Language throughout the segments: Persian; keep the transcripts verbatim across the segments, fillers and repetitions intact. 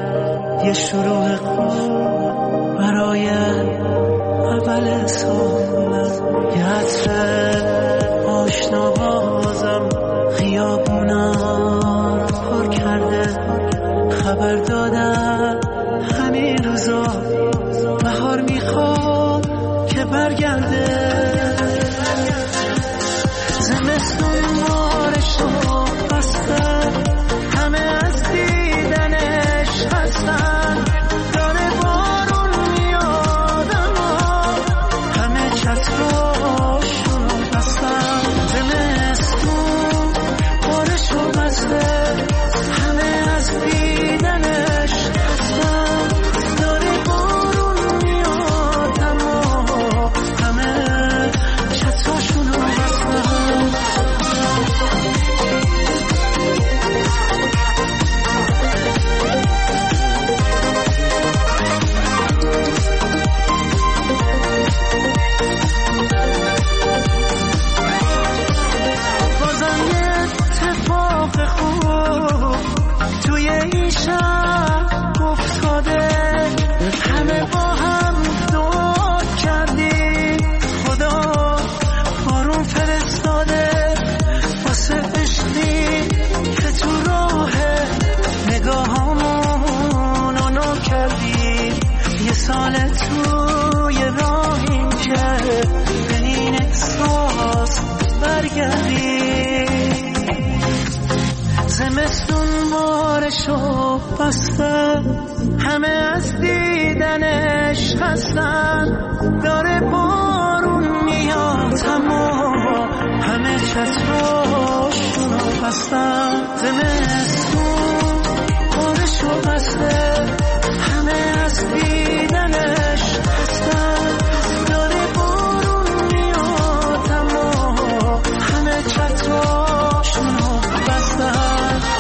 یه شروع خوب برای اول سالم، یه عطر آشنا بازم خیابونا رو پر کرده. خبر دادن همین روزا بهار میخواد که برگرده. زمستون بارشو بسته، همه از دیدنش هستن. داره بارون میاد اما همه چتراشونو بستن. زمستون بارشو بسته، همه از دیدنش هستن. داره بارون میاد اما همه چتراشونو بستن. بازم یه اتفاق خوب توی این شب افتاده. همه با هم دعا کردیم خدا بارون فرستاده. واسه عشقی که تو راه نگاهامون آنو کردیم. یه سال توی راهیم که به این احساس برگردیم. زمستون بارشو بسته، همه از دیدنش هستن. داره بارون میاد اما همه چتراشونو بستن. زمستون بارشو بسته، همه از دیدنش هستن. داره بارون میاد اما همه چتراشونو بستن.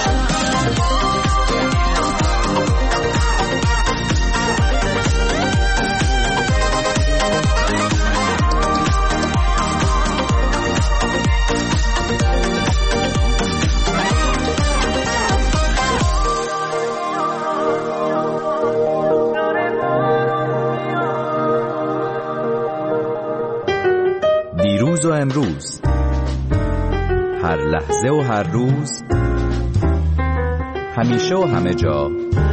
دیروز و امروز، هر لحظه و هر روز، همیشه و همه جا،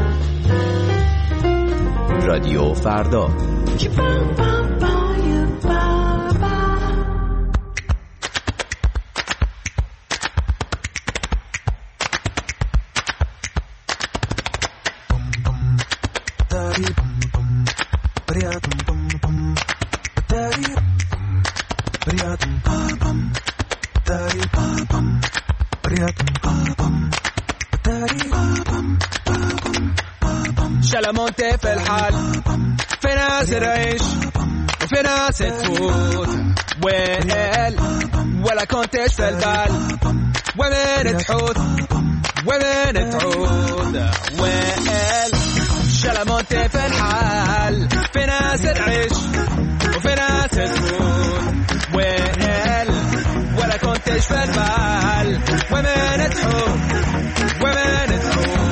رادیو فردا. شلمونتي في الحال، في ناس تعيش وفي ناس تفوت. وين ولا كنتش في البال، وين تحوت وين تعود. وين شلمونتي في الحال، في ناس تعيش وفي ناس تفوت. وين ولا كنتش في البال، وين تحوت وين تعود.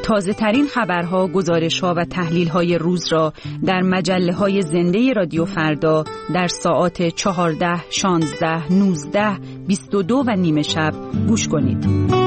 تازه ترین خبرها، گزارش‌ها و تحلیل‌های روز را در مجله‌های زنده رادیو فردا در ساعات چهارده، شانزده، نوزده، بیست و دو و نیمه شب گوش کنید.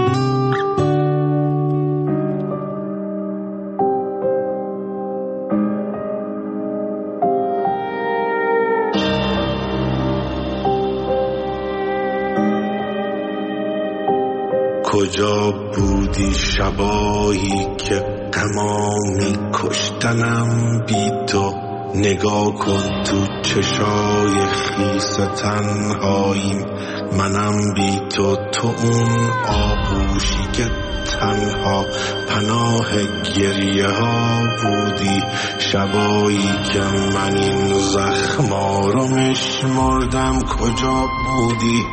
کجا بودی شبایی که غمامی کشتنم بی تو؟ نگاه کن تو چشای خیس تنهاییم، منم بی تو، تو اون آغوشی که تنها پناه گریه ها بودی، شبایی که من این زخما رو میشمردم. کجا بودی؟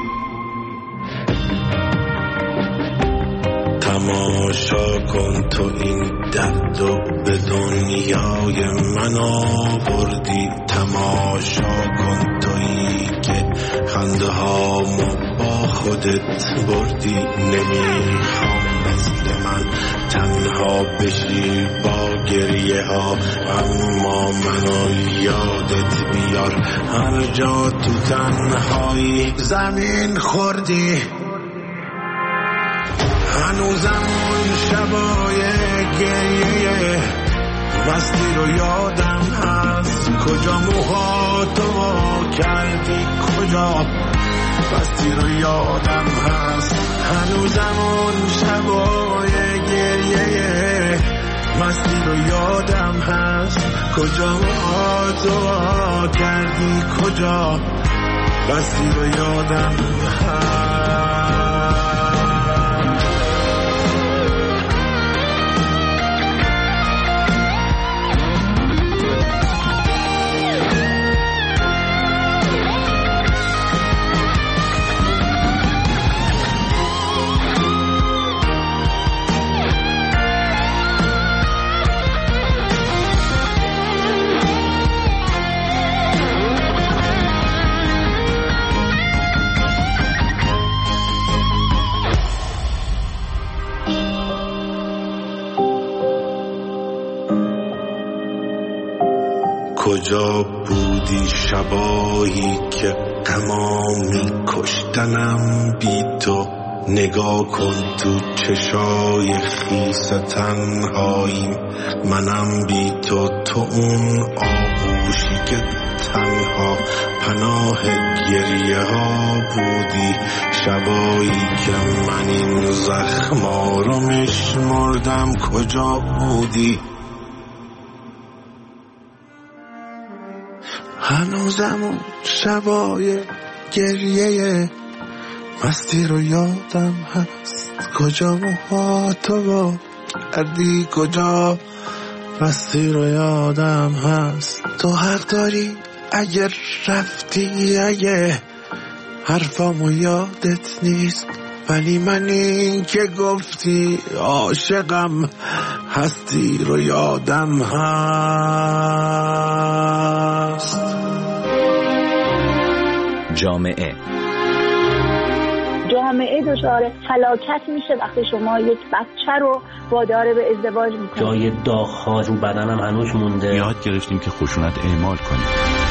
تماشا کن تو این درد و به دنیای من آوردی، تماشا کن تویی که خنده هامو با خودت بردی. نمیخوام مثل من تنها بشی با گریه ها، اما منو یادت بیار هر جا تو تنهایی زمین خوردی. هنوزم اون شبای گریه مستی رو یادم هست، کجا موهاتو وا کردی، کجا مستی رو یادم هست. هنوزم اون شبای گریه مستی رو یادم هست، کجا موهاتو وا کردی، کجا مستی رو یادم هست. کجا بودی شبایی که غمامی کشتنم بی تو؟ نگاه کن تو چشای خیس تنهاییم، منم بی تو، تو اون آغوشی که تنها پناه گریه ها بودی، شبایی که من این زخما رو میشمردم. کجا بودی؟ هنوزم اون شبای گریه مستی رو یادم هست، کجا موهاتو وا کردی، کجا مستی رو یادم هست. تو حق داری اگر رفتی، اگه حرفامو یادت نیست، ولی من این که گفتی عاشقم هستی رو یادم هست. جامعه جامعه دچار هلاکت میشه وقتی شما یک بچه رو وادار به ازدواج میکنید. جای داغ‌ها رو بدنم هنوز مونده. یاد گرفتیم که خشونت اعمال کنیم.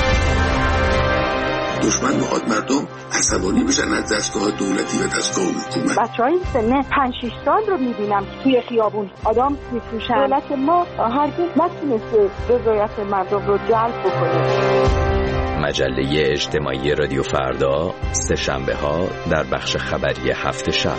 دشمن میخواد مردم عصبانی بشن از دستگاه دولتی و دستگاه حکومت. بچه‌های سن پنج شش سال رو میبینم توی خیابون آدم میفروشن. دولت ما هرگز نتونسته رضایت مردم رو جلب بکنه. مجله اجتماعی رادیو فردا، سه شنبه ها در بخش خبری هفت شب.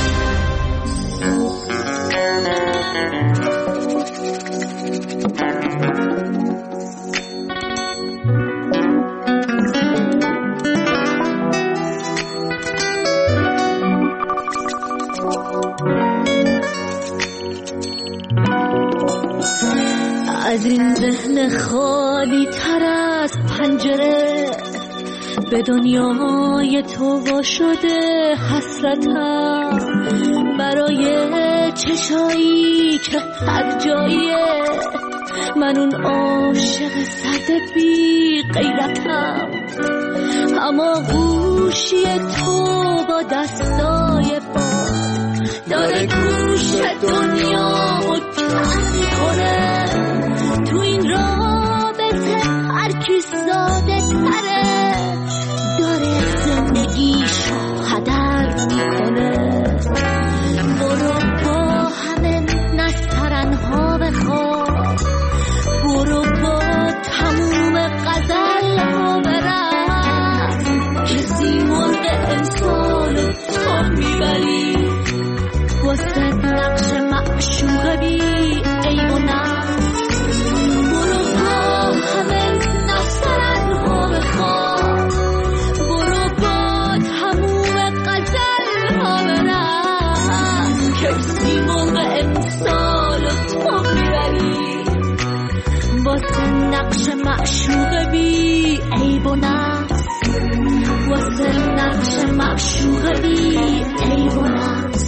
از این ذهن خالی تر از پنجره به دنیای تو وا شده حسرتم، برای چشایی که هر جایه من اون عاشق سرد بی غیرتم، اما گوشی تو با دستای باد داره گوش دنیا و میکنه تو این رابطه هر کی ساده تره داره زندگیشو هدر میکنه برو با همه نسترنها بخواب برو با تموم غزل ها برم کسی مرد امسال تو میبری واسه نقش معشوق بی عیب و نقص برو با همه نسترنها بخواب برو با تموم غزل ها برم کسی مرد امسال تو میبری واسه نقش معشوق بی عیب و نقص واسه نقش معشوق بی عیب و نقص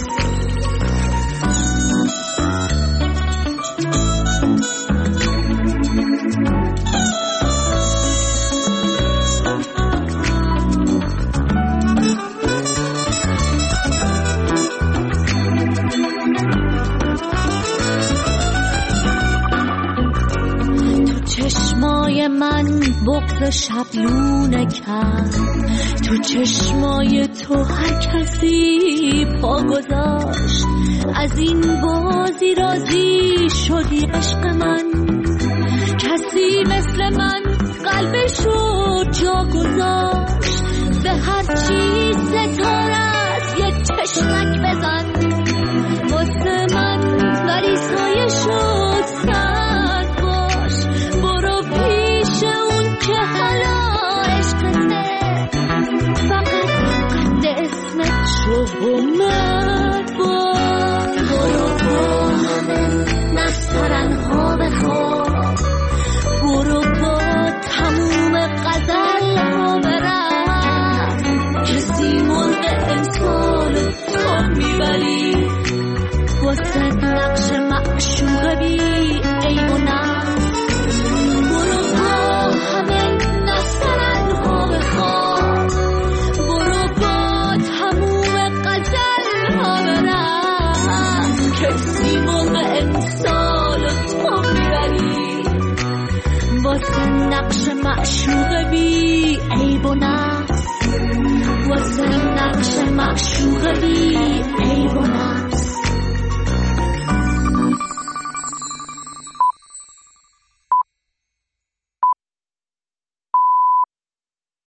چشمای من بغض شبلونه کرد تو چشمای تو هر کسی پا گذاشت از این بازی راضی شدی عشق من کسی مثل من قلبشو جا گذاشت به هر چیز ستاره است یه چشمک بزن واسه من ولی سایه شد سر باش برو پیش اون که حالا عشقته فقط قد اسمت شو مرد باش برو با همه نسترنها بخواب برو با تموم غزل ها برم کسی مرد امسال تو میبری واسه نقش معشوق بی عیب و نقص برو با همه نسترنها بخواب برو با تموم غزل ها برم کسی مرد امسال تو میبری واسه نقش معشوق بی عیب و نقص واسه نقش معشوق بی عیب و نقص